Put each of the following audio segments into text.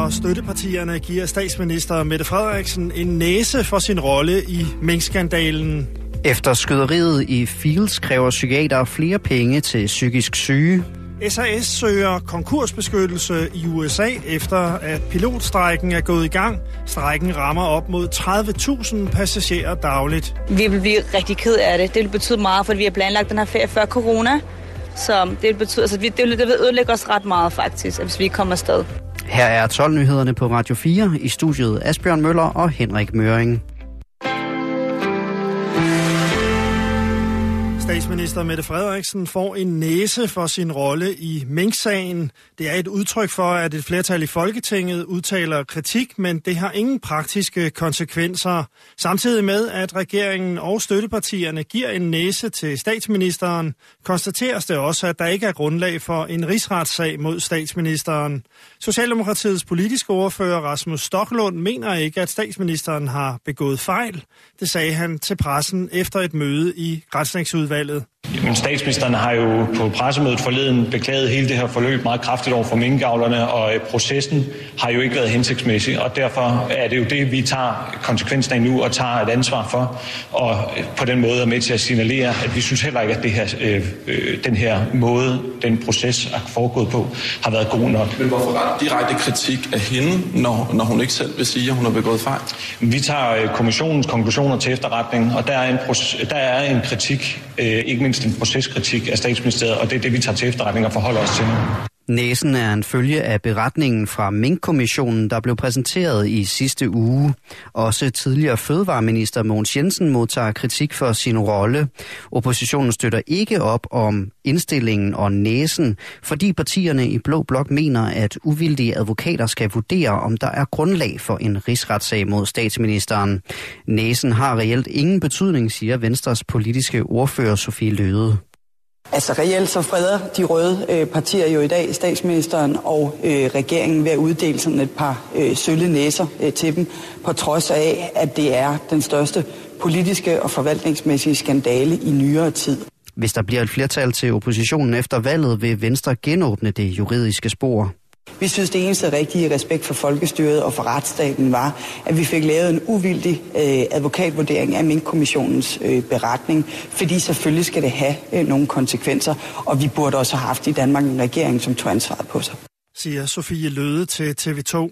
og støttepartierne giver statsminister Mette Frederiksen en næse for sin rolle i minkskandalen. Efter skyderiet i Fields kræver psykiater flere penge til psykisk syge. SAS søger konkursbeskyttelse i USA efter at pilotstrejken er gået i gang. Strejken rammer op mod 30.000 passagerer dagligt. Vi vil blive rigtig ked af det. Det vil betyde meget, fordi vi har planlagt den her ferie før corona. Så det vil betyde, altså det vil ødelægge os ret meget faktisk, hvis vi ikke kommer afsted. Her er 12 nyhederne på Radio 4 i studiet Asbjørn Møller og Henrik Møring. Statsminister Mette Frederiksen får en næse for sin rolle i minksagen. Det er et udtryk for, at et flertal i Folketinget udtaler kritik, men det har ingen praktiske konsekvenser. Samtidig med, at regeringen og støttepartierne giver en næse til statsministeren, konstateres det også, at der ikke er grundlag for en rigsretssag mod statsministeren. Socialdemokratiets politiske ordfører Rasmus Stoklund mener ikke, at statsministeren har begået fejl. Det sagde han til pressen efter et møde i Granskningsudvalget. Men statsministeren har jo på pressemødet forleden beklaget hele det her forløb meget kraftigt over for minkavlerne, og processen har jo ikke været hensigtsmæssig, og derfor er det jo det, vi tager konsekvensen af nu og tager et ansvar for, og på den måde er med til at signalere, at vi synes heller ikke, at det her, den her måde, den proces er foregået på, har været god nok. Men hvorfor ret direkte kritik af hende, når hun ikke selv vil sige, at hun har begået fejl? Vi tager kommissionens konklusioner til efterretning, og der er en kritik, ikke mindst en proceskritik af statsministeriet, og det er det, vi tager til efterretning og forholder os til. Næsen er en følge af beretningen fra Minkkommissionen, der blev præsenteret i sidste uge. Også tidligere fødevareminister Mogens Jensen modtager kritik for sin rolle. Oppositionen støtter ikke op om indstillingen og næsen, fordi partierne i Blå Blok mener, at uvildige advokater skal vurdere, om der er grundlag for en rigsretssag mod statsministeren. Næsen har reelt ingen betydning, siger Venstres politiske ordfører Sofie Løhde. Altså reelt så freder de røde partier jo i dag statsministeren og regeringen ved at uddele sådan et par sølle næser til dem, på trods af, at det er den største politiske og forvaltningsmæssige skandale i nyere tid. Hvis der bliver et flertal til oppositionen efter valget, vil Venstre genåbne det juridiske spor. Vi synes, det eneste rigtige respekt for folkestyret og for retsstaten var, at vi fik lavet en uvildig advokatvurdering af Minkkommissionens beretning, fordi selvfølgelig skal det have nogle konsekvenser, og vi burde også have haft i Danmark en regering, som tog ansvaret på sig. Siger Sofie Løhde til TV2.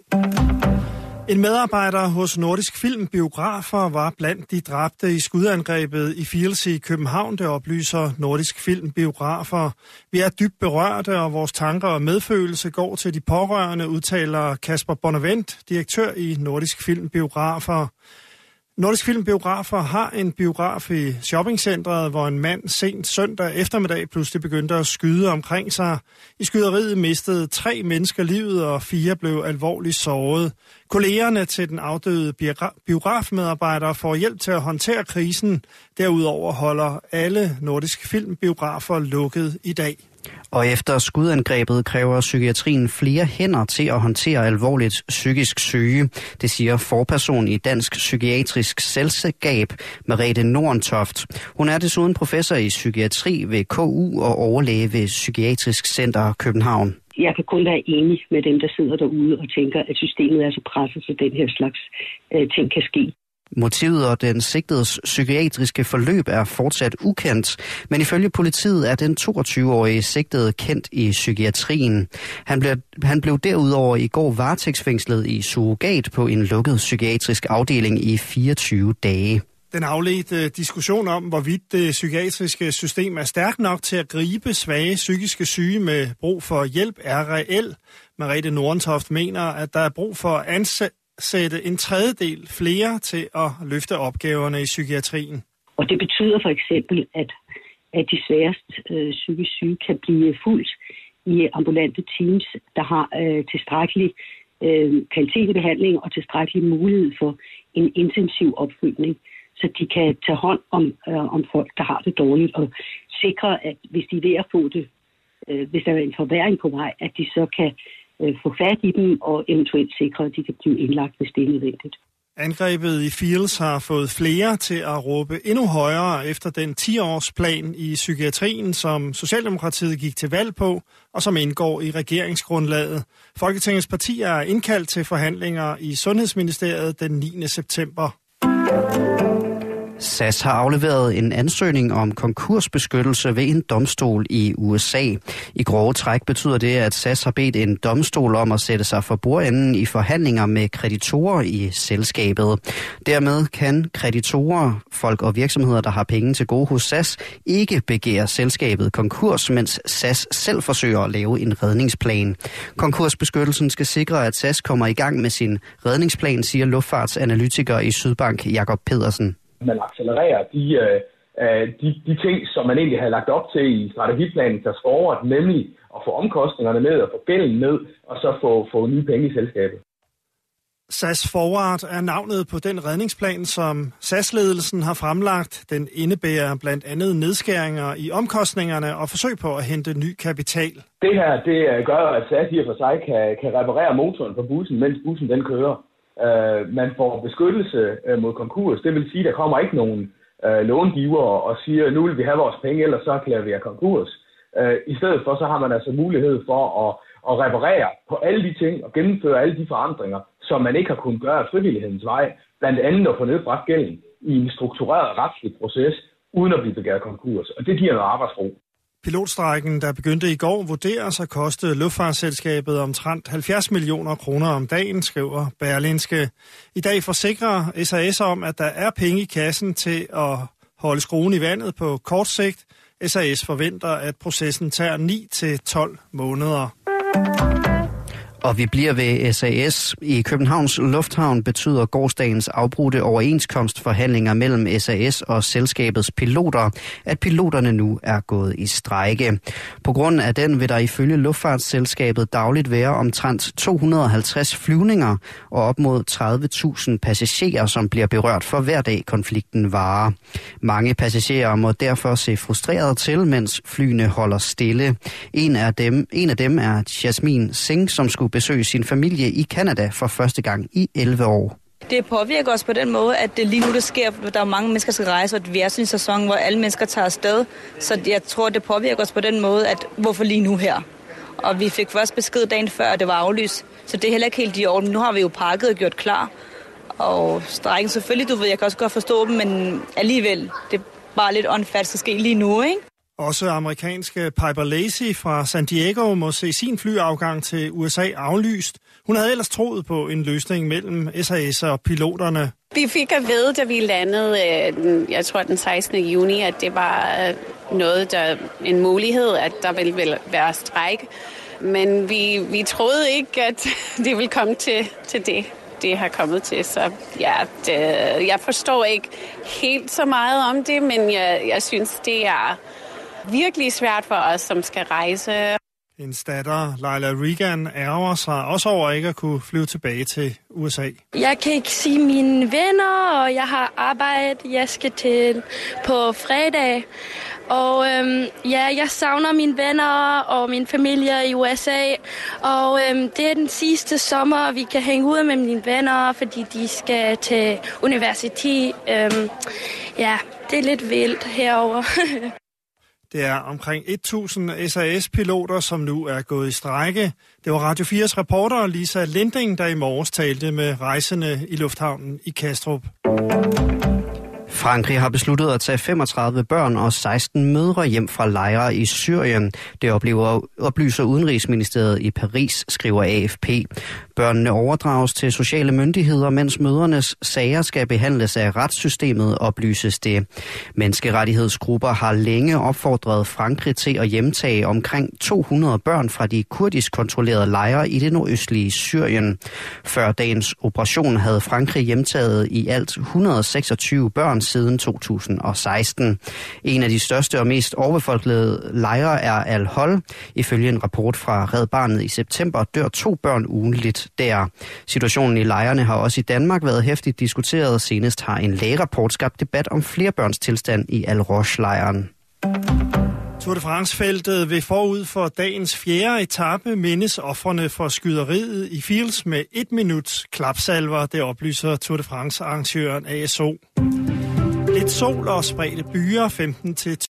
En medarbejder hos Nordisk Film Biografer var blandt de dræbte i skudangrebet i Fields i København, det oplyser Nordisk Film Biografer. Vi er dybt berørte, og vores tanker og medfølelse går til de pårørende, udtaler Kasper Bonnevent, direktør i Nordisk Film Biografer. Nordisk Film Biografer har en biograf i shoppingcentret, hvor en mand sent søndag eftermiddag pludselig begyndte at skyde omkring sig. I skyderiet mistede 3 mennesker livet, og 4 blev alvorligt såret. Kollegerne til den afdøde biografmedarbejdere får hjælp til at håndtere krisen. Derudover holder alle Nordisk Film Biografer lukket i dag. Og efter skudangrebet kræver psykiatrien flere hænder til at håndtere alvorligt psykisk syge. Det siger forperson i Dansk Psykiatrisk Selskab, Merete Nordentoft. Hun er desuden professor i psykiatri ved KU og overlæge ved Psykiatrisk Center København. Jeg kan kun være enig med dem, der sidder derude og tænker, at systemet er så presset, så den her slags ting kan ske. Motivet og den sigtedes psykiatriske forløb er fortsat ukendt, men ifølge politiet er den 22-årige sigtede kendt i psykiatrien. Han blev derudover i går varetægtsfængslet i surrogat på en lukket psykiatrisk afdeling i 24 dage. Den afledte diskussion om, hvorvidt det psykiatriske system er stærkt nok til at gribe svage psykiske syge med brug for hjælp, er reel. Merete Nordentoft mener, at der er brug for at sætte en tredjedel flere til at løfte opgaverne i psykiatrien. Og det betyder for eksempel, at de sværest psykisk syge kan blive fulgt i ambulante teams, der har tilstrækkelig kvalitet i behandling og tilstrækkelig mulighed for en intensiv opfølgning, så de kan tage hånd om folk, der har det dårligt, og sikre, at hvis de er ved at få det, hvis der er en forværring på vej, at de så kan få fat i dem og eventuelt sikre, at de kan blive indlagt, hvis det er nødvendigt. Angrebet i Fields har fået flere til at råbe endnu højere efter den 10-årsplan i psykiatrien, som Socialdemokratiet gik til valg på, og som indgår i regeringsgrundlaget. Folketingets partier er indkaldt til forhandlinger i Sundhedsministeriet den 9. september. SAS har afleveret en ansøgning om konkursbeskyttelse ved en domstol i USA. I grove træk betyder det, at SAS har bedt en domstol om at sætte sig for bordenden i forhandlinger med kreditorer i selskabet. Dermed kan kreditorer, folk og virksomheder, der har penge til gode hos SAS, ikke begære selskabet konkurs, mens SAS selv forsøger at lave en redningsplan. Konkursbeskyttelsen skal sikre, at SAS kommer i gang med sin redningsplan, siger luftfartsanalytiker i Sydbank Jakob Pedersen. Man accelererer de ting, som man egentlig havde lagt op til i strategiplanen til forward, nemlig at få omkostningerne ned og få gælden ned, og så få nye penge i selskabet. SAS Forward er navnet på den redningsplan, som SAS-ledelsen har fremlagt. Den indebærer blandt andet nedskæringer i omkostningerne og forsøg på at hente ny kapital. Det her det gør, at SAS i og for sig kan reparere motoren på bussen, mens bussen den kører. Man får beskyttelse mod konkurs. Det vil sige, at der kommer ikke nogen långiver og siger, nu vil vi have vores penge, ellers så erklærer vi konkurs. I stedet for, så har man altså mulighed for at reparere på alle de ting og gennemføre alle de forandringer, som man ikke har kunnet gøre af frivillighedens vej. Blandt andet at få nedbragt gælden i en struktureret retslig proces, uden at blive begæret konkurs. Og det giver noget arbejdsro. Pilotstrejken, der begyndte i går, vurderes at koste luftfartsselskabet omtrent 70 millioner kroner om dagen, skriver Berlingske. I dag forsikrer SAS om, at der er penge i kassen til at holde skruen i vandet på kort sigt. SAS forventer, at processen tager 9 til 12 måneder. Og vi bliver ved SAS. I Københavns Lufthavn betyder gårsdagens afbrudte overenskomstforhandlinger mellem SAS og selskabets piloter, at piloterne nu er gået i strejke. På grund af den vil der ifølge luftfartsselskabet dagligt være omtrent 250 flyvninger og op mod 30.000 passagerer, som bliver berørt for hver dag konflikten varer. Mange passagerer må derfor se frustreret til, mens flyene holder stille. En af dem er Jasmin Singh, som skulle besøge sin familie i Canada for første gang i 11 år. Det påvirker os på den måde, at det lige nu det sker, der er mange mennesker, der skal rejse, og vi er sådan en sæson, hvor alle mennesker tager afsted. Så jeg tror, det påvirker os på den måde, at hvorfor lige nu her? Og vi fik først besked dagen før, at det var aflyst. Så det er heller ikke helt i orden. Nu har vi jo pakket og gjort klar. Og strejken selvfølgelig, jeg kan også godt forstå dem, men alligevel, det er bare lidt unfair, det skal ske lige nu, ikke? Også amerikanske Piper Lacey fra San Diego må se sin flyafgang til USA aflyst. Hun havde ellers troet på en løsning mellem SAS og piloterne. Vi fik at vide, da vi landede, jeg tror den 16. juni, at det var en mulighed, at der ville være strejke. Men vi troede ikke, at det ville komme til det har kommet til. Så ja, jeg forstår ikke helt så meget om det, men jeg synes, det er virkelig svært for os, som skal rejse. Hendes datter, Leila Regan, ærger sig også over ikke at kunne flyve tilbage til USA. Jeg kan ikke se mine venner, og jeg har arbejde, jeg skal til på fredag. Og jeg savner mine venner og min familie i USA. Og det er den sidste sommer, vi kan hænge ud med mine venner, fordi de skal til universitet. Det er lidt vildt herovre. Det er omkring 1.000 SAS-piloter, som nu er gået i strejke. Det var Radio 4's reporter Lisa Linding, der i morges talte med rejsende i lufthavnen i Kastrup. Frankrig har besluttet at tage 35 børn og 16 mødre hjem fra lejre i Syrien. Det oplyser Udenrigsministeriet i Paris, skriver AFP. Børnene overdrages til sociale myndigheder, mens mødrenes sager skal behandles af retssystemet, oplyses det. Menneskerettighedsgrupper har længe opfordret Frankrig til at hjemtage omkring 200 børn fra de kurdisk kontrollerede lejre i det nordøstlige Syrien. Før dagens operation havde Frankrig hjemtaget i alt 126 børn siden 2016. En af de største og mest overbefolkede lejre er Al-Hol. Ifølge en rapport fra Red Barnet i september dør 2 børn ugentligt der. Situationen i lejrene har også i Danmark været heftigt diskuteret. Senest har en lægerapport skabt debat om flere børns tilstand i Al-Rosh-lejren. Tour de France-feltet vil forud for dagens 4. etape mindes ofrene for skyderiet i Fils med 1 minuts klapsalver, det oplyser Tour de France-arrangøren ASO. Lidt sol og spredte byer 15 til